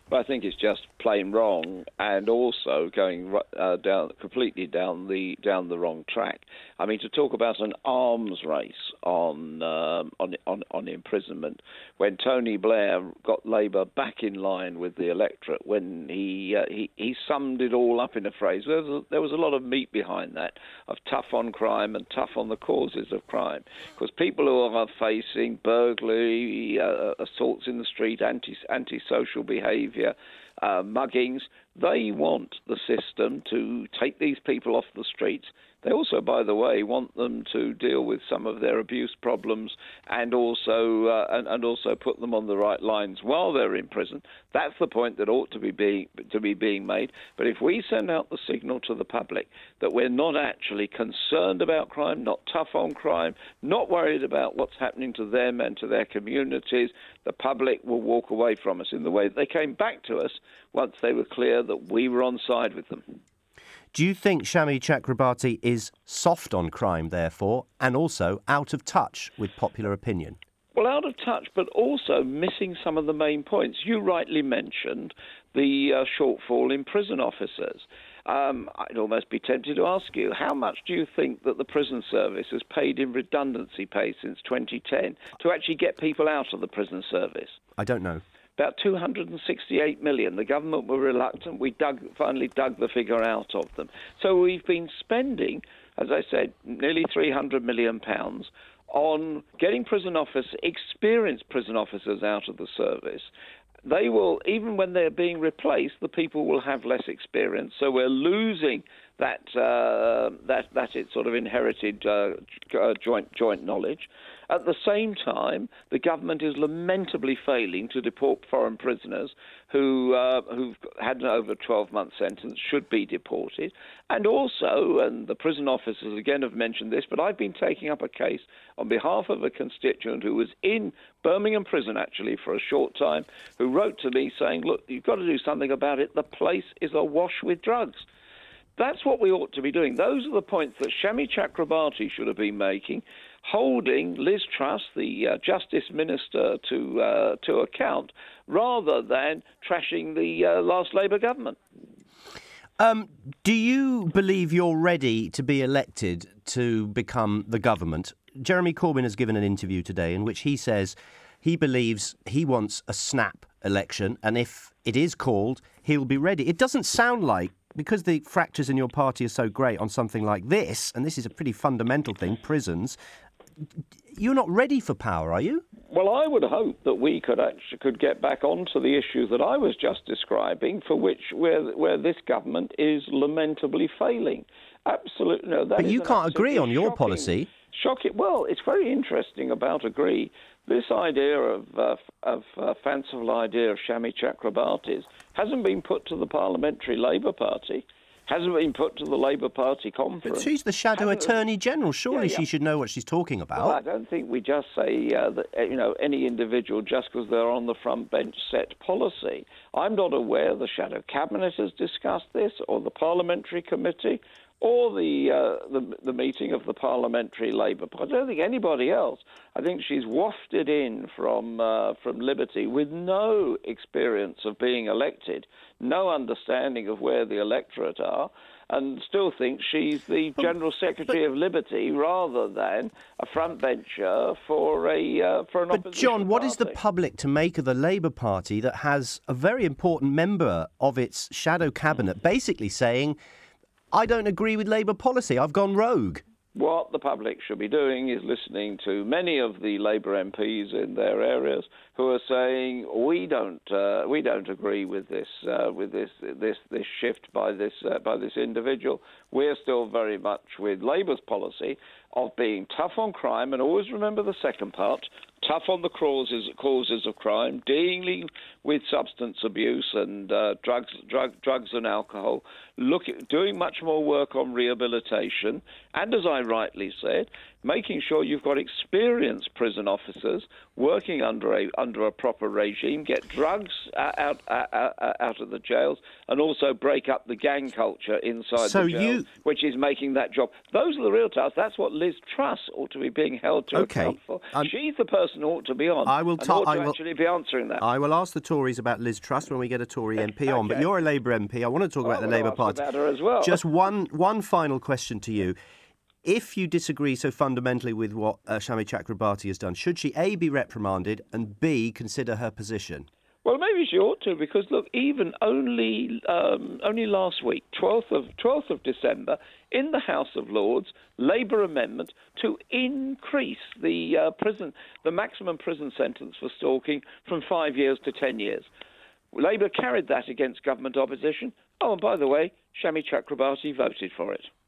But I think it's just plain wrong, and also going completely down the wrong track. I mean, to talk about an arms race on imprisonment, when Tony Blair got Labour back in line with the electorate, when he summed it all up in a phrase. There was a lot of meat behind that, of tough on crime and tough on the causes of crime, because people who are facing burglary, assaults in the street, antisocial behaviour, muggings, they want the system to take these people off the streets. They also, by the way, want them to deal with some of their abuse problems and also put them on the right lines while they're in prison. That's the point that ought to be being made. But if we send out the signal to the public that we're not actually concerned about crime, not tough on crime, not worried about what's happening to them and to their communities, the public will walk away from us in the way that they came back to us once they were clear that we were on side with them. Do you think Shami Chakrabarti is soft on crime, therefore, and also out of touch with popular opinion? Well, out of touch, but also missing some of the main points. You rightly mentioned the shortfall in prison officers. I'd almost be tempted to ask you, how much do you think that the prison service has paid in redundancy pay since 2010 to actually get people out of the prison service? I don't know. About 268 million. The government were reluctant. We finally dug the figure out of them. So we've been spending, as I said, nearly £300 million on getting experienced prison officers out of the service. They will, even when they're being replaced, the people will have less experience. So we're losing that it's sort of inherited joint knowledge. At the same time, the government is lamentably failing to deport foreign prisoners who've had an over 12-month sentence, should be deported. And also, and the prison officers again have mentioned this, but I've been taking up a case on behalf of a constituent who was in Birmingham prison, actually, for a short time, who wrote to me saying, look, you've got to do something about it. The place is awash with drugs. That's what we ought to be doing. Those are the points that Shami Chakrabarti should have been making, holding Liz Truss, the Justice Minister, to account, rather than trashing the last Labour government. Do you believe you're ready to be elected to become the government? Jeremy Corbyn has given an interview today in which he says he believes he wants a snap election, and if it is called, he'll be ready. It doesn't sound like, because the fractures in your party are so great on something like this, and this is a pretty fundamental thing, prisons, you're not ready for power, are you? Well, I would hope that we could get back onto the issues that I was just describing, for where this government is lamentably failing. Absolutely, no. But you can't agree on your policy. Shocking. Well, it's very interesting about agree. This idea of fanciful idea of Shami Chakrabarti's hasn't been put to the Parliamentary Labour Party, hasn't been put to the Labour Party conference. But she's the Shadow Attorney General. Surely she should know what she's talking about. Well, I don't think we just say that any individual just because they're on the front bench set policy. I'm not aware the Shadow Cabinet has discussed this, or the Parliamentary Committee, or the meeting of the Parliamentary Labour Party. I don't think anybody else. I think she's wafted in from Liberty with no experience of being elected, no understanding of where the electorate are, and still thinks she's the General Secretary of Liberty rather than a frontbencher for an opposition But John, what party. is the public to make of the Labour Party that has a very important member of its shadow cabinet basically saying, I don't agree with Labour policy, I've gone rogue? What the public should be doing is listening to many of the Labour MPs in their areas who are saying we don't agree with this shift by this individual. We're still very much with Labour's policy of being tough on crime, and always remember the second part: tough on the causes of crime, dealing with substance abuse and drugs and alcohol, doing much more work on rehabilitation, and as I rightly said, making sure you've got experienced prison officers working under a proper regime, get drugs out of the jails, and also break up the gang culture inside the jails, which is making that job. Those are the real tasks. That's what Liz Truss ought to be being held to account for. She's the person who ought to be on. I will actually be answering that. I will ask the Tories about Liz Truss when we get a Tory MP on. But you're a Labour MP. I want to talk about the Labour Party. About her as well. Just one final question to you. If you disagree so fundamentally with what Shami Chakrabarti has done, should she A, be reprimanded, and B, consider her position? Well, maybe she ought to, because look, even only last week, 12th of December, in the House of Lords, Labour amendment to increase the maximum prison sentence for stalking from 5 years to 10 years. Labour carried that against government opposition. Oh, and by the way, Shami Chakrabarti voted for it.